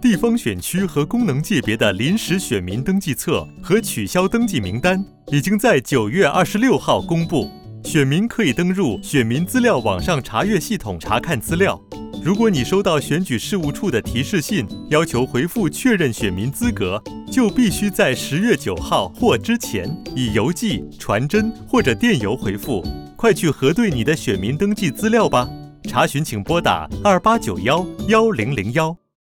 地方选区和功能界别的临时选民登记册和取消登记名单已经在9月26号公布，选民可以登入选民资料网上查阅系统查看资料。如果你收到选举事务处的提示信，要求回复确认选民资格，就必须在10月9号或之前以邮寄、传真或者电邮回复。快去核对你的选民登记资料吧！查询请拨打28911001。